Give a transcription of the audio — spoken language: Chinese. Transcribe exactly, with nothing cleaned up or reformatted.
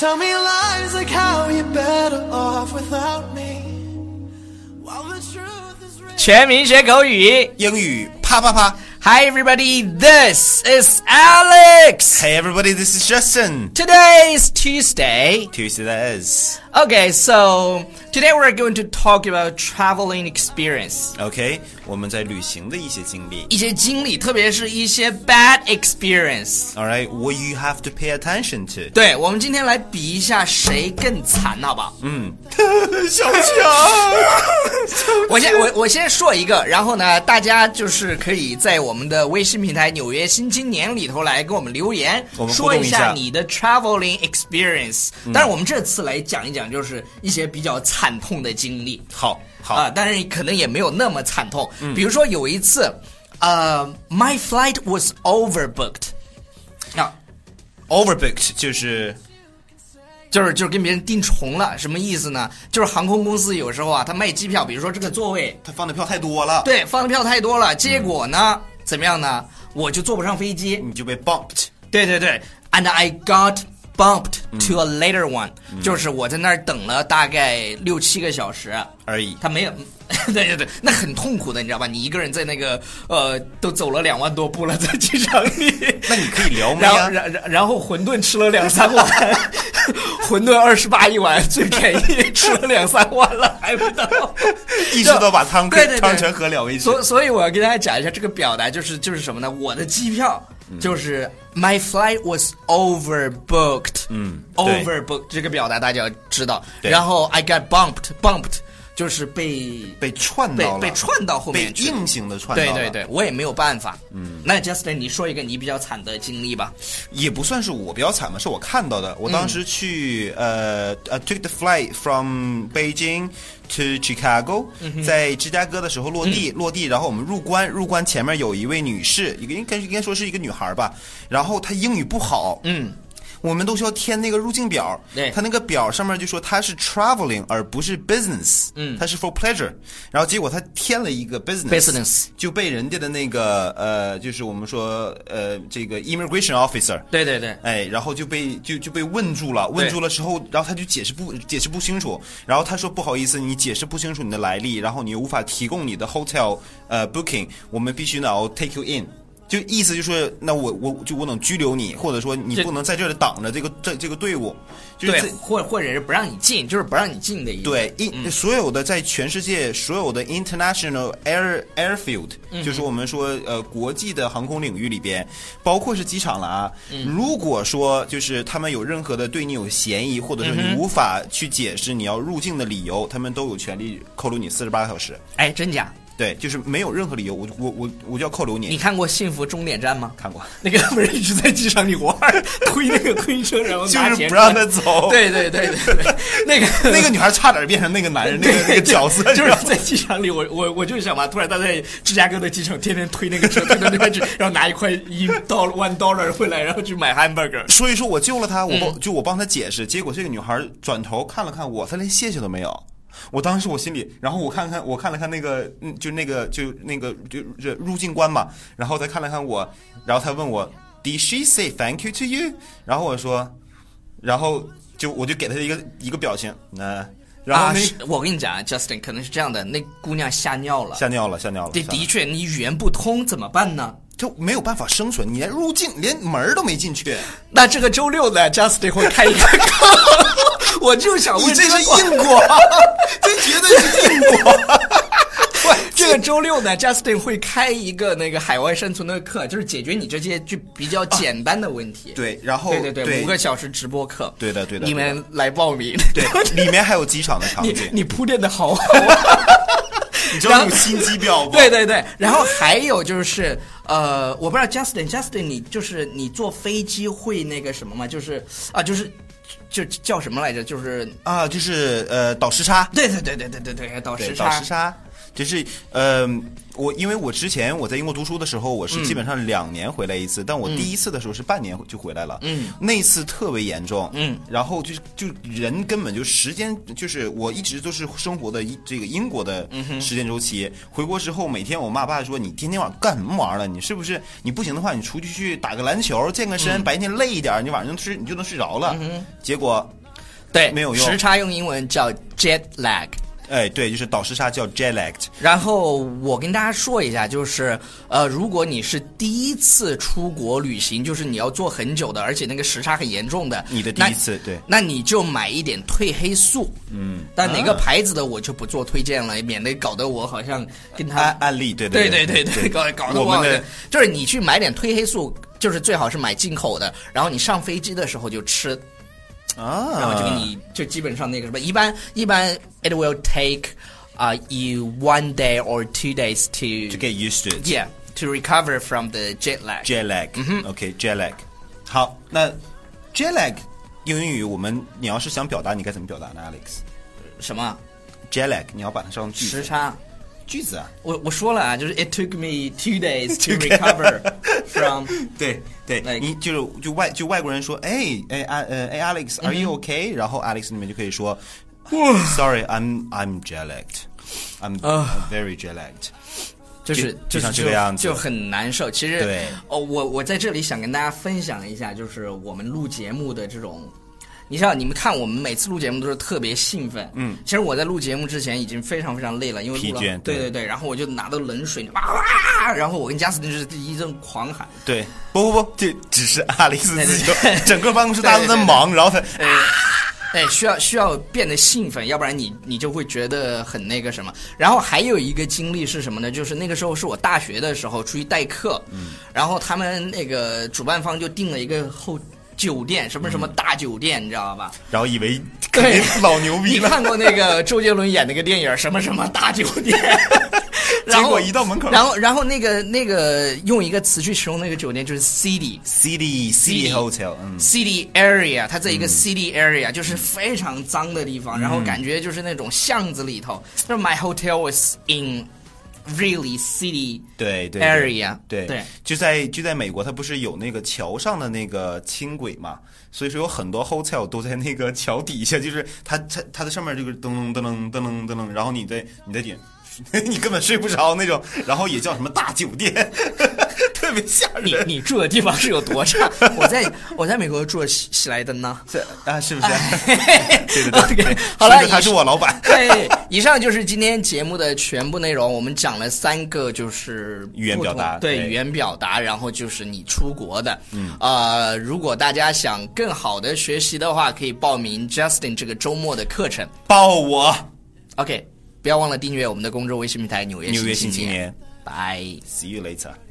Tell me lies like how you're better off without me. While the truth is real. 全民学口语， 英语啪啪啪。 Hi everybody, this is Alex. Hey everybody, this is Justin. Today is Tuesday. Tuesday that is. Okay, so today we're going to talk about traveling experience. OK, 我们在旅行的一些经历。 一些经历，特别是一些 bad experience. Alright, what you have to pay attention to. 对，我们今天来比一下谁更惨，好不好？ 嗯，小强， 我先我我先说一个，然后呢，大家就是可以在我们的微信平台《纽约新青年》里头来给我们留言， 我们说一下互动一下你的 traveling experience。嗯、但是我们这次来讲一讲，就是一些比较惨痛的经历。 好，好啊、呃，但是可能也没有那么惨痛。嗯、比如说有一次，呃 ，my flight was overbooked。啊 ，overbooked 就是。 就是就是跟别人订重了，什么意思呢？就是航空公司有时候啊，他卖机票，比如说这个座位， 他放的票太多了， 对，放的票太多了，结果呢，嗯、怎么样呢？我就坐不上飞机， 你就被 bumped。 对对对 ，and I got bumped to a later one，、嗯、就是我在那儿等了大概六七个小时而已， 他没有。对对对，那很痛苦的，你知道吧？你一个人在那个呃，都走了两万多步了，在机场里。 那你可以聊吗？ 然后然然然后馄饨吃了两三碗，馄饨二十八一碗，最便宜，吃了两三碗了，还不到。 一直都把汤对对对汤全喝了为止。 所所以我要跟大家讲一下这个表达，就是就是什么呢？我的机票就是、嗯、my flight was overbooked， 嗯 ，overbooked 这个表达大家要知道。然后 I got bumped，bumped。就是被被串到了， 被被串到后面去， 被硬性的串到了。 对对对，我也没有办法。嗯，那 Justin， 你说一个你比较惨的经历吧。 也不算是我比较惨吧，是我看到的。我当时去、嗯、呃 I took the flight from Beijing to Chicago，、嗯、在芝加哥的时候落地、嗯、落地，然后我们入关，入关前面有一位女士，一个应该应该说是一个女孩吧，然后她英语不好， 嗯。 我们都需要填那个入境表， 对， 他那个表上面就说他是 traveling 而不是 business， 嗯，他是 for pleasure， 然后结果他填了一个 business， business 就被人家的那个呃，就是我们说呃这个 immigration officer， 对对对， 哎，然后就被就就被问住了，问住了之后，然后他就解释不解释不清楚，然后他说不好意思，你解释不清楚你的来历，然后你又无法提供你的 hotel 呃 booking， 我们必须呢 I'll take you in。就意思就是，那我我就我能拘留你，或者说你不能在这里挡着这个这这个队伍，就是对，或或者是不让你进，就是不让你进的意思。 对，嗯、所有的在全世界所有的 international air airfield，、嗯、就是我们说呃国际的航空领域里边，包括是机场了啊。嗯、如果说就是他们有任何的对你有嫌疑，或者说你无法去解释你要入境的理由，他们都有权利扣留你四十八小时。 哎，真假？ 对，就是没有任何理由，我我我我就要扣留你。 你看过《幸福终点站》吗？ 看过。 那个不是一直在机场里玩，推那个推车，然后拿钱就是不让他走。 对对对对对，那个那个女孩差点变成那个男人那个那个角色， 就是在机场里，我我我就想嘛，突然他在芝加哥的机场天天推那个车，推到那边去，然后拿一块一 dollar one dollar 回来，然后去买 hamburger。 所以说我救了他，我帮、嗯、就我帮他解释，结果这个女孩转头看了看我，她连谢谢都没有。我当时我心里，然后我看看我看了看那个，嗯，就那个就那个就入境官嘛，然后他看了看我，然后他问我 ，Did she say thank you to you？ 然后我说，然后就我就给他一个一个表情，那、呃，然后那、 啊、我跟你讲 ，Justin 可能是这样的，那姑娘吓尿了， 吓尿了，吓尿了。 对，的确，你语言不通怎么办呢？ 就没有办法生存，你连入境连门都没进去。 那这个周六呢 ，Justin 会开一个课。我就想问， 这是英国，这绝对是英国。 这个周六呢 ，Justin 会开一个那个海外生存的课，就是解决你这些就比较简单的问题。 啊、对，然后对对对，对五个小时直播课。 对的对的， 你们来报名。 对，里面还有机场的场景。 你你铺垫的好好啊。 你知道有心机婊吗？ 对对对，然后还有就是呃，我不知道 Justin Justin 你就是你坐飞机会那个什么吗？就是啊，就是就叫什么来着？就是啊，就是呃倒时差。 对对对对对对对，倒时差。 倒时差。 就是呃，我因为我之前我在英国读书的时候，我是基本上两年回来一次，嗯、但我第一次的时候是半年就回来了，嗯，那次特别严重，嗯，然后就就人根本就时间就是我一直都是生活的这个英国的时间周期，嗯、回国之后每天我妈爸说你天天晚上干什么玩了？你是不是你不行的话你出去去打个篮球健个身，嗯、白天累一点，你晚上睡你就能睡着了，嗯、结果。 对， 没有用。 时差用英文叫 jet lag。 哎，对，就是倒时差叫 jet lag。 然后我跟大家说一下，就是呃，如果你是第一次出国旅行，就是你要做很久的，而且那个时差很严重的， 你的第一次，对， 那你就买一点褪黑素。嗯，但哪个牌子的我就不做推荐了，免得搞得我好像跟他案案例，对对对对对对，搞搞得我好像就是你去买点褪黑素，就是最好是买进口的，然后你上飞机的时候就吃。 啊， 然后就给你就基本上那个什么，一般一般 it will take 啊、uh, you one day or two days to to get used to it. Yeah, to recover from the jet lag. Jet lag. 嗯哼 OK, jet lag. 好，那 jet lag 用英语我们你要是想表达，你该怎么表达呢 ，Alex？ 什么 ？jet lag 你要把它上句子。 时差。 句子啊， 我我说了啊，就是 it took me two days to recover from 对对， like, 你就是就外就外国人说，哎哎啊呃哎 Alex，Are you okay？、嗯、然后 Alex 里面就可以说 ，Sorry，I'm I'm jet lagged，I'm、uh, very jet lagged， 就是就像这个样子， 就很难受。其实对哦，我我在这里想跟大家分享一下，就是我们录节目的这种。你知道，你们看我们每次录节目都是特别兴奋。嗯，其实我在录节目之前已经非常非常累了，因为录了， 疲倦。 对对对，然后我就拿到冷水，哇哇，然后我跟加斯汀就是一阵狂喊。 对，不不不，这只是阿里斯自己，整个办公室大家都在忙，然后他。 哎，需要需要变得兴奋，要不然你你就会觉得很那个什么。然后还有一个经历是什么呢？就是那个时候是我大学的时候出去代课，嗯，然后他们那个主办方就订了一个后。酒店什么什么大酒店，嗯、你知道吧？ 然后以为对老牛逼了。 你看过那个周杰伦演那个电影什么什么大酒店？ 结果一到门口， 然后然后那个那个用一个词去形容那个酒店就是 city city city hotel， 嗯 city area， 它在一个 city area，嗯、就是非常脏的地方，嗯、然后感觉就是那种巷子里头。就是 my hotel was in。Really city 对对 area 对 对, 对，就在就在美国，它不是有那个桥上的那个轻轨嘛？所以说有很多 hotel 都在那个桥底下，就是它它它的上面这个噔噔噔噔噔噔噔，然后你在你在点，你根本睡不着那种，然后也叫什么大酒店。特别吓人。 你你住的地方是有多差？我在我在美国住的喜喜来登呢， 是啊，是不是？对对对， okay, 好了， 他是我老板。 对，以上就是今天节目的全部内容。我们讲了三个，就是语言表达， 对语言表达，然后就是你出国的。嗯，呃，如果大家想更好的学习的话，可以报名 Justin 这个周末的课程。 报我 ，OK， 不要忘了订阅我们的公众微信平台《纽约纽约新青年》。 Bye， See you later.